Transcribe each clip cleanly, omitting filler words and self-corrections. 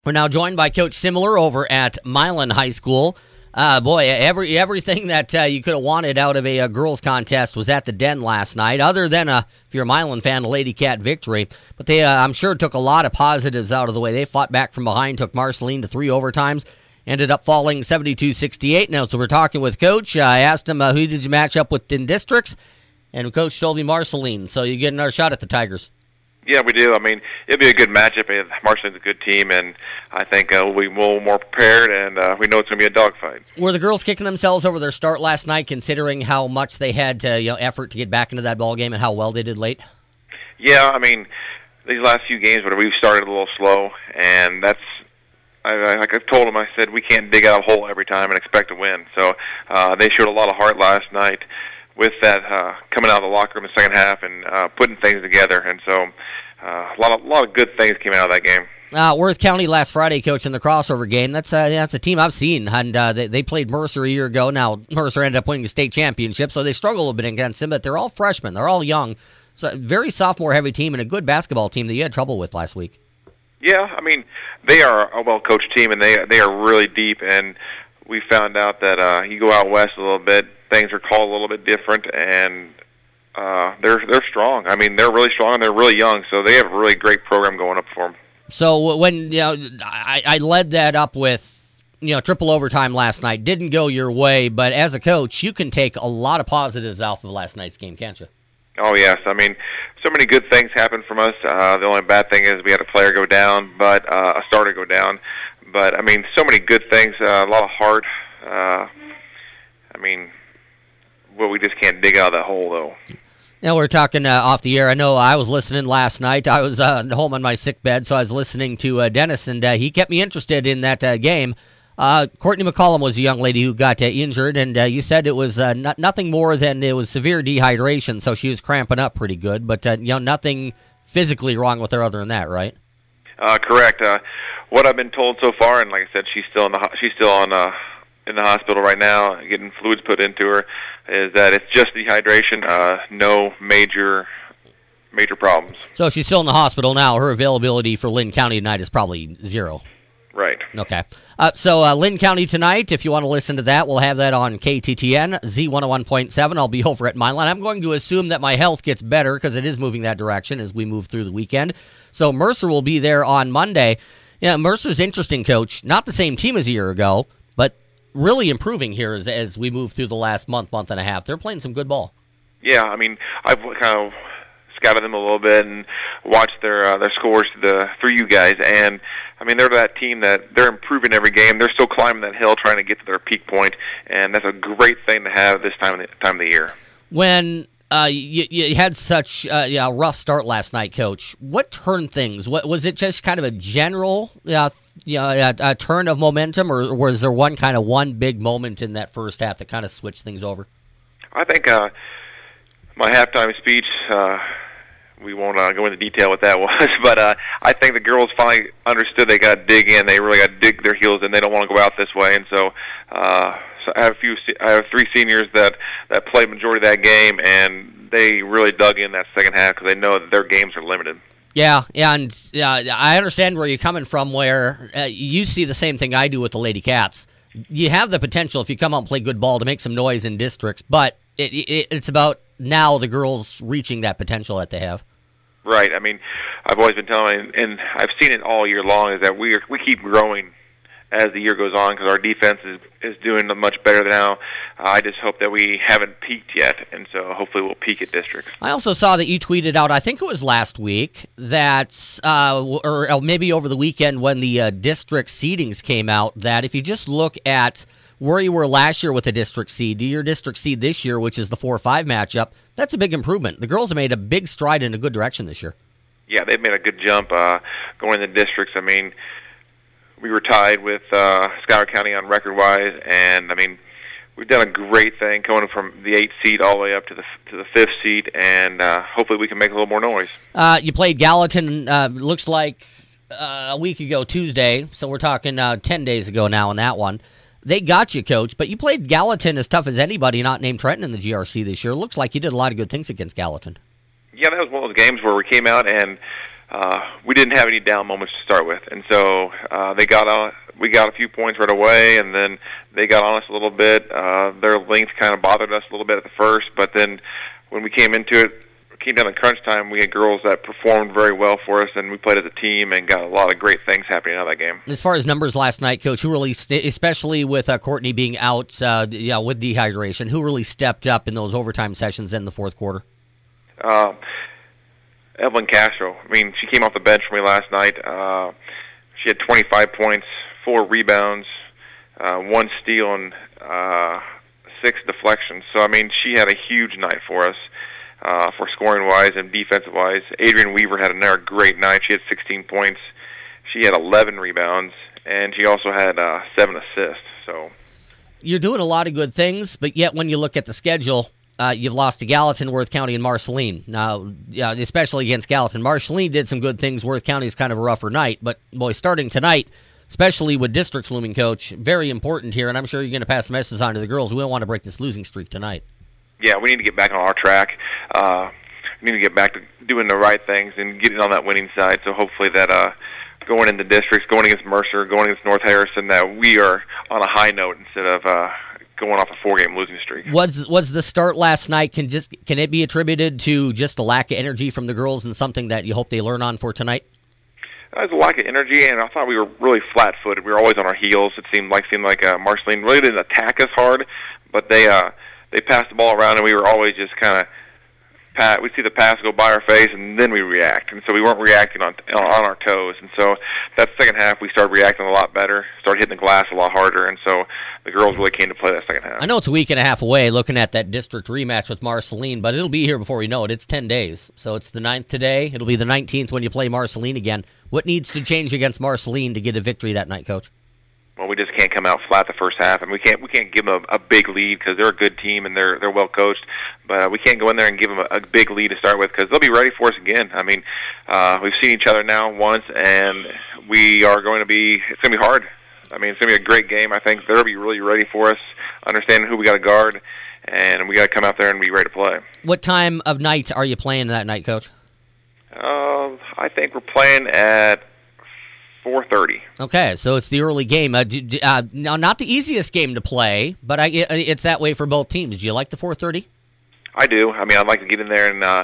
We're now joined by Coach Simler over at Milan High School. Everything that you could have wanted out of a girls' contest was at the Den last night, other than, if you're a Milan fan, a Lady Cat victory. But they, I'm sure, took a lot of positives out of the way. They fought back from behind, took Marceline to 3 overtimes, ended up falling 72-68. Now, so we're talking with Coach. I asked him, who did you match up with in districts? And Coach told me Marceline, so you get another shot at the Tigers. Yeah, we do. I mean, it'll be a good matchup. Marceline's a good team, and I think we'll be more prepared, and we know it's going to be a dogfight. Were the girls kicking themselves over their start last night, considering how much they had to, effort to get back into that ball game and how well they did late? Yeah, I mean, these last few games, we've started a little slow, and that's like I've told them. I said we can't dig out a hole every time and expect to win. So they showed a lot of heart last night with that coming out of the locker room in the second half and putting things together, and so a lot of good things came out of that game. Worth County last Friday, Coach, in the crossover game. That's a team I've seen, and they played Mercer a year ago. Now, Mercer ended up winning the state championship, so they struggle a bit against them, but they're all freshmen. They're all young. So a very sophomore-heavy team and a good basketball team that you had trouble with last week. Yeah, I mean, they are a well-coached team, and they are really deep, and we found out that you go out west a little bit, things are called a little bit different, and they're strong. I mean, they're really strong, and they're really young, so they have a really great program going up for them. So when I led that up with triple overtime last night, didn't go your way, but as a coach, you can take a lot of positives off of last night's game, can't you? Oh, yes. I mean, so many good things happened from us. The only bad thing is we had a player go down, but a starter go down. But, I mean, so many good things, a lot of heart. We just can't dig out of that hole, though. Now, we're talking off the air. I know I was listening last night. I was home on my sick bed, so I was listening to Dennis, and he kept me interested in that game. Courtney McCollum was a young lady who got injured, and you said it was nothing more than it was severe dehydration, so she was cramping up pretty good, but nothing physically wrong with her other than that, right? Correct. What I've been told so far, and like I said, she's still in the hospital right now, getting fluids put into her, is that it's just dehydration, no major problems. So she's still in the hospital now. Her availability for Lynn County tonight is probably 0. Right. Okay. So Lynn County tonight, if you want to listen to that, we'll have that on KTTN, Z101.7. I'll be over at Milan. I'm going to assume that my health gets better because it is moving that direction as we move through the weekend. So Mercer will be there on Monday. Yeah, Mercer's interesting, Coach. Not the same team as a year ago, but really improving here as we move through the last month and a half. They're playing some good ball. Yeah, I mean, I've kind of scouted them a little bit and watched their scores through you guys, and I mean, they're that team that they're improving every game. They're still climbing that hill, trying to get to their peak point, and that's a great thing to have this time of the year. When you had such a rough start last night, Coach, what turned things? What was it? Just kind of a general a turn of momentum, or was there one big moment in that first half that kind of switched things over? I think my halftime speech. We won't go into detail what that was, but I think the girls finally understood they got to dig in. They really got to dig their heels in. They don't want to go out this way, and so I have 3 seniors that played majority of that game, and they really dug in that second half because they know that their games are limited. Yeah, and I understand where you're coming from. Where you see the same thing I do with the Lady Cats. You have the potential if you come out and play good ball to make some noise in districts, but it's about now the girls reaching that potential that they have. Right. I mean, I've always been telling, and I've seen it all year long, is that we keep growing as the year goes on because our defense is doing much better now. I just hope that we haven't peaked yet, and so hopefully we'll peak at districts. I also saw that you tweeted out, I think it was last week, that or maybe over the weekend when the district seedings came out, that if you just look at where you were last year with the district seed to your district seed this year, which is the 4-5 matchup, that's a big improvement. The girls have made a big stride in a good direction this year. Yeah, they've made a good jump going in the districts. I mean, we were tied with Schuyler County on record-wise, and I mean, we've done a great thing going from the 8th seed all the way up to the 5th seed, and hopefully we can make a little more noise. You played Gallatin, looks like a week ago Tuesday, so we're talking 10 days ago now on that one. They got you, Coach, but you played Gallatin as tough as anybody not named Trenton in the GRC this year. Looks like you did a lot of good things against Gallatin. Yeah, that was one of those games where we came out and we didn't have any down moments to start with, and so we got a few points right away, and then they got on us a little bit. Their length kind of bothered us a little bit at the first, but then when we came into it, came down to crunch time, we had girls that performed very well for us, and we played as a team and got a lot of great things happening out of that game. As far as numbers last night, Coach, who really, especially with Courtney being out with dehydration, who really stepped up in those overtime sessions in the fourth quarter? Evelyn Castro. I mean, she came off the bench for me last night. She had 25 points, 4 rebounds, 1 steal, and 6 deflections. So, I mean, she had a huge night for us. For scoring-wise and defensive-wise. Adrian Weaver had another great night. She had 16 points. She had 11 rebounds, and she also had 7 assists. So you're doing a lot of good things, but yet when you look at the schedule, you've lost to Gallatin, Worth County, and Marceline. Now, especially against Gallatin. Marceline did some good things. Worth County is kind of a rougher night, but, boy, starting tonight, especially with districts looming, Coach, very important here, and I'm sure you're going to pass the message on to the girls. We don't want to break this losing streak tonight. Yeah, we need to get back on our track. We need to get back to doing the right things and getting on that winning side. So hopefully that going into districts, going against Mercer, going against North Harrison, that we are on a high note instead of going off a 4-game losing streak. Was the start last night, can it be attributed to just a lack of energy from the girls and something that you hope they learn on for tonight? There was a lack of energy, and I thought we were really flat-footed. We were always on our heels. It seemed like Marceline really didn't attack us hard, but they passed the ball around, and we were always just kind of we'd see the pass go by our face, and then we react. And so we weren't reacting on our toes. And so that second half, we started reacting a lot better, started hitting the glass a lot harder, and so the girls really came to play that second half. I know it's a week and a half away looking at that district rematch with Marceline, but it'll be here before we know it. It's 10 days. So it's the 9th today. It'll be the 19th when you play Marceline again. What needs to change against Marceline to get a victory that night, Coach? Well, we just can't come out flat the first half, and we can't give them a big lead because they're a good team and they're well coached. But we can't go in there and give them a big lead to start with because they'll be ready for us again. I mean, we've seen each other now once, and it's going to be hard. I mean, it's going to be a great game. I think they'll be really ready for us, understanding who we got to guard, and we got to come out there and be ready to play. What time of night are you playing that night, Coach? I think we're playing at 4:30. Okay, so it's the early game. Now, not the easiest game to play, but it's that way for both teams. Do you like the 4:30? I do. I mean, I'd like to get in there, and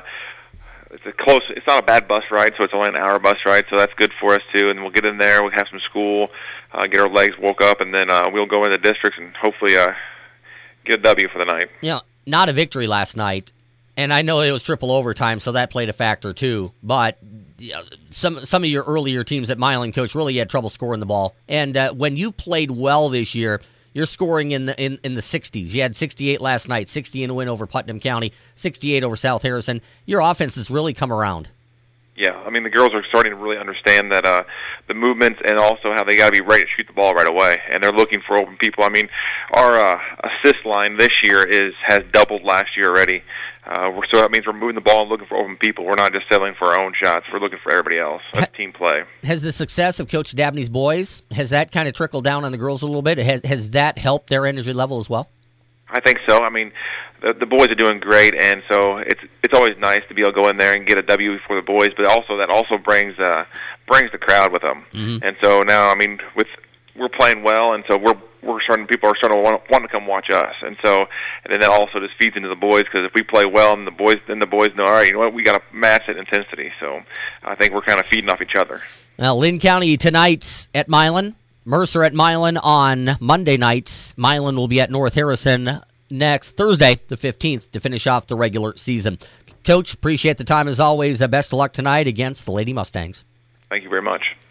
it's not a bad bus ride, so it's only an hour bus ride, so that's good for us, too. And we'll get in there, we'll have some school, get our legs woke up, and then we'll go into districts and hopefully get a W for the night. Yeah, not a victory last night, and I know it was triple overtime, so that played a factor, too. But some of your earlier teams at Milan, Coach, really had trouble scoring the ball. And when you played well this year, you're scoring in the 60s. You had 68 last night, 60 in a win over Putnam County, 68 over South Harrison. Your offense has really come around. Yeah, I mean, the girls are starting to really understand that the movements and also how they got to be ready to shoot the ball right away, and they're looking for open people. I mean, our assist line this year has doubled last year already. So that means we're moving the ball and looking for open people. We're not just settling for our own shots. We're looking for everybody else. That's team play. Has the success of Coach Dabney's boys, has that kind of trickled down on the girls a little bit? Has that helped their energy level as well? I think so. I mean, the boys are doing great, and so it's always nice to be able to go in there and get a W for the boys, but that also brings the crowd with them. Mm-hmm. And so now, I mean, we're playing well, and so people are starting to want to come watch us, and then that also just feeds into the boys because if we play well, and the boys know, all right, you know what, we got to match that intensity. So I think we're kind of feeding off each other. Now, Lynn County tonight's at Milan, Mercer at Milan on Monday nights. Milan will be at North Harrison next Thursday, the 15th, to finish off the regular season. Coach, appreciate the time as always. Best of luck tonight against the Lady Mustangs. Thank you very much.